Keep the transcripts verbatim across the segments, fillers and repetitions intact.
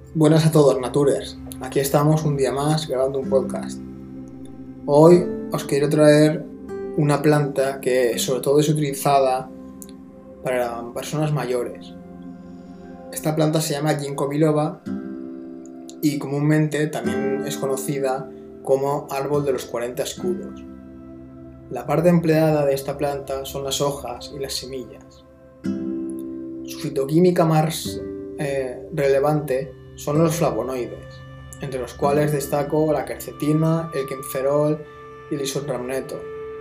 Buenas a todos, Naturers. Aquí estamos un día más grabando un podcast. Hoy os quiero traer una planta que sobre todo es utilizada para personas mayores. Esta planta se llama Ginkgo biloba y comúnmente también es conocida como árbol de los cuarenta escudos. La parte empleada de esta planta son las hojas y las semillas. Su fitoquímica más eh, relevante son los flavonoides, entre los cuales destaco la quercetina, el quinferol y el isotretinoin.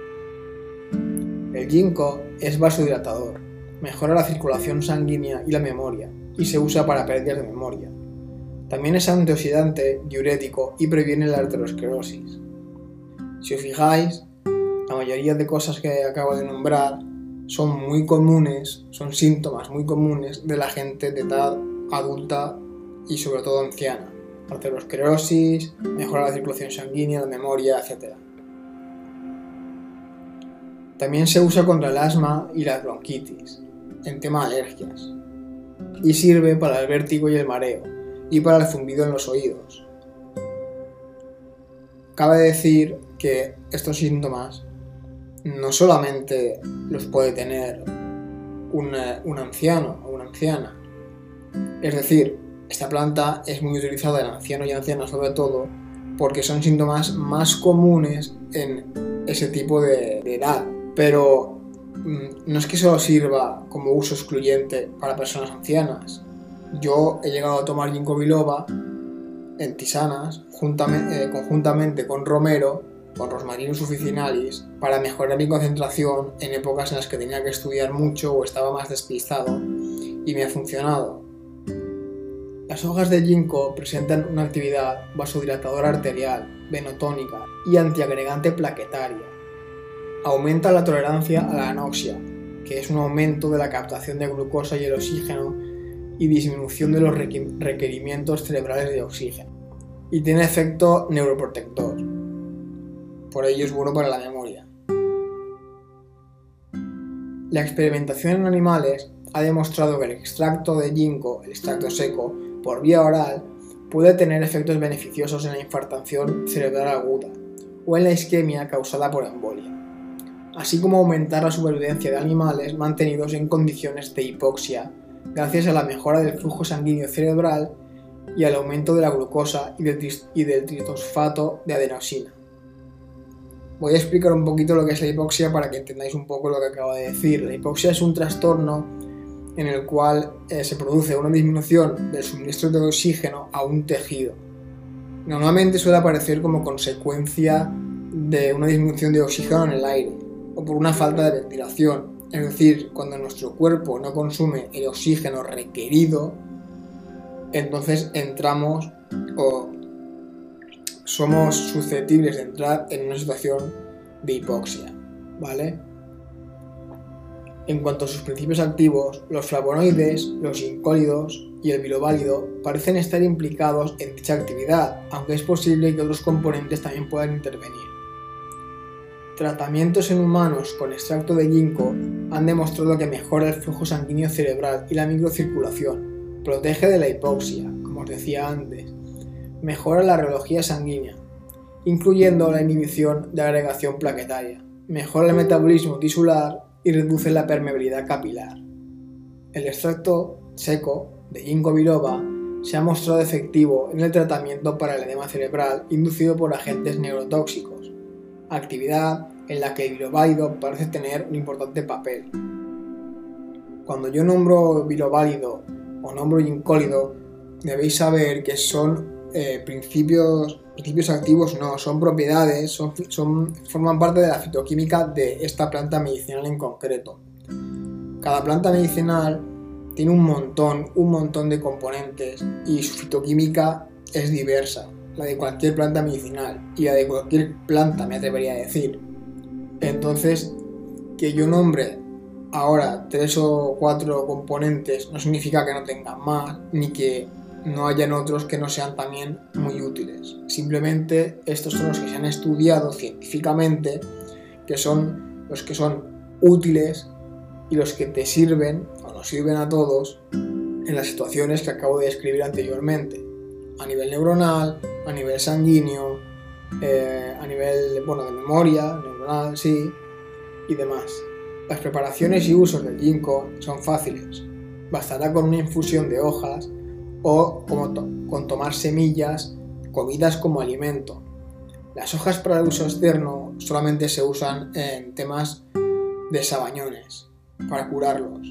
El ginkgo es vasodilatador, mejora la circulación sanguínea y la memoria, y se usa para pérdidas de memoria. También es antioxidante, diurético y previene la arteriosclerosis. Si os fijáis, la mayoría de cosas que acabo de nombrar son muy comunes, son síntomas muy comunes de la gente de edad adulta y sobre todo anciana. Arteriosclerosis, mejora la circulación sanguínea, la memoria, etcétera. También se usa contra el asma y la bronquitis, en tema de alergias, y sirve para el vértigo y el mareo, y para el zumbido en los oídos. Cabe decir que estos síntomas no solamente los puede tener un, un anciano o una anciana, es decir, esta planta es muy utilizada en ancianos y ancianas sobre todo porque son síntomas más comunes en ese tipo de, de edad, pero mmm, no es que solo sirva como uso excluyente para personas ancianas. Yo he llegado a tomar Ginkgo biloba en tisanas juntamente, eh, conjuntamente con romero, con Rosmarinus officinalis, para mejorar mi concentración en épocas en las que tenía que estudiar mucho o estaba más despistado, y me ha funcionado. Las hojas de ginkgo presentan una actividad vasodilatadora arterial, venotónica y antiagregante plaquetaria. Aumenta la tolerancia a la anoxia, que es un aumento de la captación de glucosa y el oxígeno y disminución de los requerimientos cerebrales de oxígeno. Y tiene efecto neuroprotector. Por ello es bueno para la memoria. La experimentación en animales ha demostrado que el extracto de ginkgo, el extracto seco, por vía oral, puede tener efectos beneficiosos en la infartación cerebral aguda o en la isquemia causada por embolia, así como aumentar la supervivencia de animales mantenidos en condiciones de hipoxia gracias a la mejora del flujo sanguíneo cerebral y al aumento de la glucosa y del, y del tritosfato de adenosina. Voy a explicar un poquito lo que es la hipoxia para que entendáis un poco lo que acabo de decir. La hipoxia es un trastorno en el cual eh, se produce una disminución del suministro de oxígeno a un tejido. Normalmente suele aparecer como consecuencia de una disminución de oxígeno en el aire o por una falta de ventilación. Es decir, cuando nuestro cuerpo no consume el oxígeno requerido, entonces entramos o somos susceptibles de entrar en una situación de hipoxia, ¿vale? En cuanto a sus principios activos, los flavonoides, los ginkgólidos y el bilobálido parecen estar implicados en dicha actividad, aunque es posible que otros componentes también puedan intervenir. Tratamientos en humanos con extracto de ginkgo han demostrado que mejora el flujo sanguíneo cerebral y la microcirculación, protege de la hipoxia, como os decía antes, mejora la reología sanguínea, incluyendo la inhibición de agregación plaquetaria, mejora el metabolismo tisular y reduce la permeabilidad capilar. El extracto seco de Ginkgo biloba se ha mostrado efectivo en el tratamiento para el edema cerebral inducido por agentes neurotóxicos, actividad en la que el bilobálido parece tener un importante papel. Cuando yo nombro bilobálido o nombro ginkgólido, debéis saber que son eh, principios, principios activos, no, son propiedades, son, son, forman parte de la fitoquímica de esta planta medicinal en concreto. Cada planta medicinal tiene un montón, un montón de componentes y su fitoquímica es diversa, la de cualquier planta medicinal y la de cualquier planta, me atrevería a decir. Entonces, que yo nombre ahora tres o cuatro componentes no significa que no tengan más, ni que no hayan otros que no sean también muy útiles. Simplemente estos son los que se han estudiado científicamente, que son los que son útiles y los que te sirven o nos sirven a todos en las situaciones que acabo de describir anteriormente. a nivel neuronal, a nivel sanguíneo, eh, a nivel bueno, de memoria, neuronal, sí, y demás. Las preparaciones y usos del ginkgo son fáciles. Bastará con una infusión de hojas o como to con tomar semillas comidas como alimento. Las hojas para el uso externo solamente se usan en temas de sabañones, para curarlos.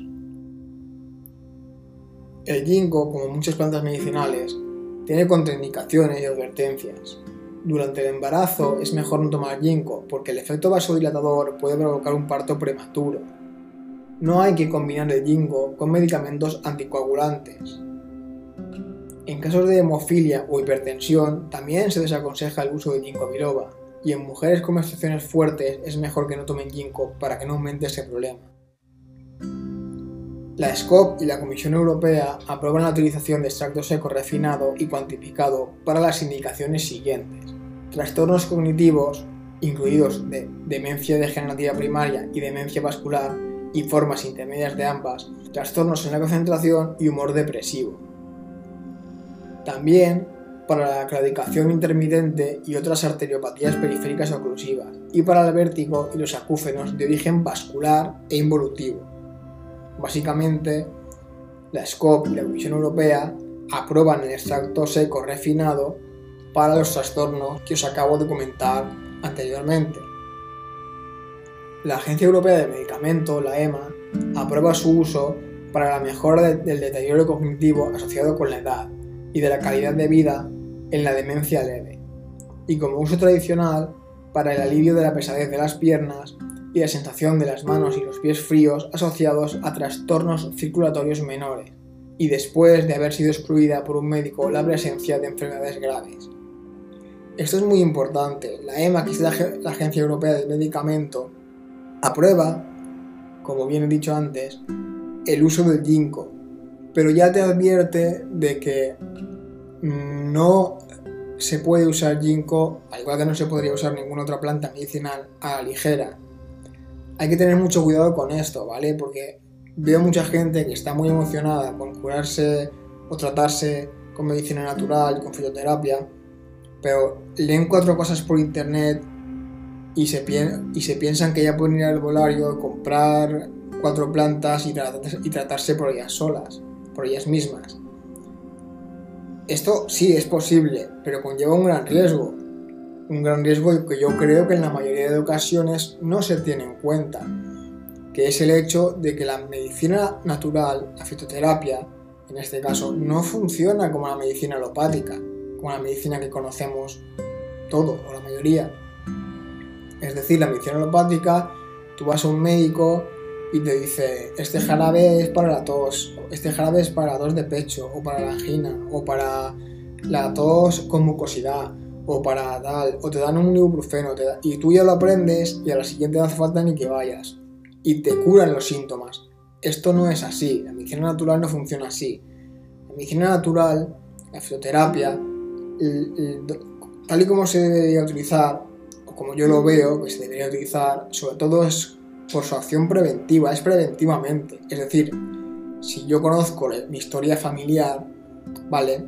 El ginkgo, como muchas plantas medicinales, tiene contraindicaciones y advertencias. Durante el embarazo es mejor no tomar ginkgo porque el efecto vasodilatador puede provocar un parto prematuro. No hay que combinar el ginkgo con medicamentos anticoagulantes. En casos de hemofilia o hipertensión también se desaconseja el uso de ginkgo biloba, y en mujeres con menstruaciones fuertes es mejor que no tomen ginkgo para que no aumente ese problema. La S C O P y la Comisión Europea aprueban la utilización de extracto seco refinado y cuantificado para las indicaciones siguientes: trastornos cognitivos, incluidos de demencia degenerativa primaria y demencia vascular, y formas intermedias de ambas, trastornos en la concentración y humor depresivo. También para la claudicación intermitente y otras arteriopatías periféricas oclusivas, y para el vértigo y los acúfenos de origen vascular e involutivo. Básicamente, la S C O P y la Comisión Europea aprueban el extracto seco refinado para los trastornos que os acabo de comentar anteriormente. La Agencia Europea de Medicamentos, la E M A, aprueba su uso para la mejora de, del deterioro cognitivo asociado con la edad y de la calidad de vida en la demencia leve, y como uso tradicional para el alivio de la pesadez de las piernas y la sensación de las manos y los pies fríos asociados a trastornos circulatorios menores, y después de haber sido excluida por un médico la presencia de enfermedades graves. Esto es muy importante. La E M A, que es la, la Agencia Europea del Medicamento, aprueba, como bien he dicho antes, el uso del ginkgo, pero ya te advierte de que no se puede usar ginkgo, al igual que no se podría usar ninguna otra planta medicinal, a la ligera. Hay que tener mucho cuidado con esto, ¿vale? Porque veo mucha gente que está muy emocionada con curarse o tratarse con medicina natural, con fitoterapia, pero leen cuatro cosas por internet y se, y se piensan que ya pueden ir al herbolario, comprar cuatro plantas y, tra y tratarse por ellas solas, por ellas mismas. Esto sí es posible, pero conlleva un gran riesgo. Un gran riesgo que yo creo que en la mayoría de ocasiones no se tiene en cuenta, que es el hecho de que la medicina natural, la fitoterapia, en este caso, no funciona como la medicina alopática, como la medicina que conocemos todo, o la mayoría. Es decir, la medicina alopática, tú vas a un médico y te dice, este jarabe es para la tos, este jarabe es para la tos de pecho, o para la angina, o para la tos con mucosidad, o para tal, o te dan un ibuprofeno, te da, y tú ya lo aprendes y a la siguiente no hace falta ni que vayas, y te curan los síntomas. Esto no es así, la medicina natural no funciona así. La medicina natural, la fitoterapia, el, el, tal y como se debería utilizar, o como yo lo veo que se debería utilizar, sobre todo es por su acción preventiva, es preventivamente. Es decir, si yo conozco mi historia familiar, ¿vale?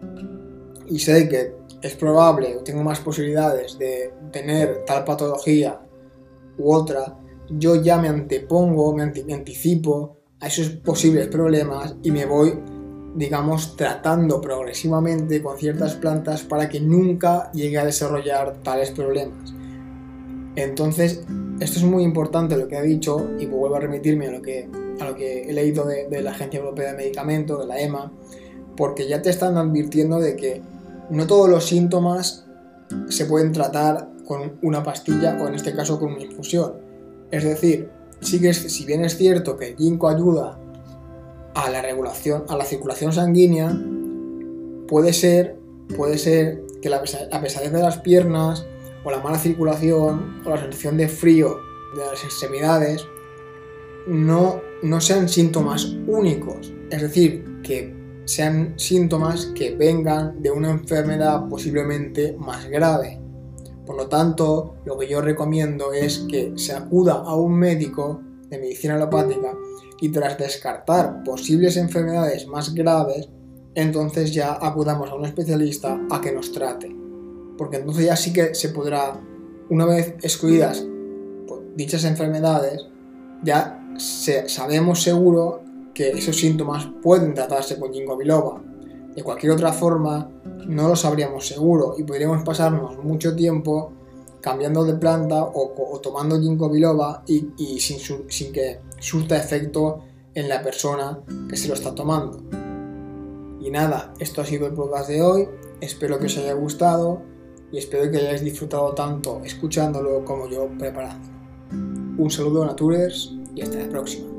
Y sé que es probable o tengo más posibilidades de tener tal patología u otra, yo ya me antepongo, me, anti me anticipo a esos posibles problemas y me voy, digamos, tratando progresivamente con ciertas plantas para que nunca llegue a desarrollar tales problemas. Entonces, esto es muy importante lo que ha dicho, y vuelvo a remitirme a lo que, a lo que he leído de, de la Agencia Europea de Medicamentos, de la E M A, porque ya te están advirtiendo de que no todos los síntomas se pueden tratar con una pastilla o en este caso con una infusión. Es decir, sí que es, si bien es cierto que el ginkgo ayuda a la regulación, a la circulación sanguínea, puede ser, puede ser que la, la pesadez de las piernas o la mala circulación o la sensación de frío de las extremidades no, no sean síntomas únicos, es decir, que sean síntomas que vengan de una enfermedad posiblemente más grave. Por lo tanto, lo que yo recomiendo es que se acuda a un médico de medicina alopática y tras descartar posibles enfermedades más graves, entonces ya acudamos a un especialista a que nos trate, porque entonces ya sí que se podrá, una vez excluidas pues, dichas enfermedades, ya se, sabemos seguro que esos síntomas pueden tratarse con ginkgo biloba. De cualquier otra forma no lo sabríamos seguro y podríamos pasarnos mucho tiempo cambiando de planta o, o tomando ginkgo biloba y, y sin, sin que surta efecto en la persona que se lo está tomando. Y nada, esto ha sido el podcast de hoy, espero que os haya gustado y espero que hayáis disfrutado tanto escuchándolo como yo preparándolo. Un saludo, Naturers, y hasta la próxima.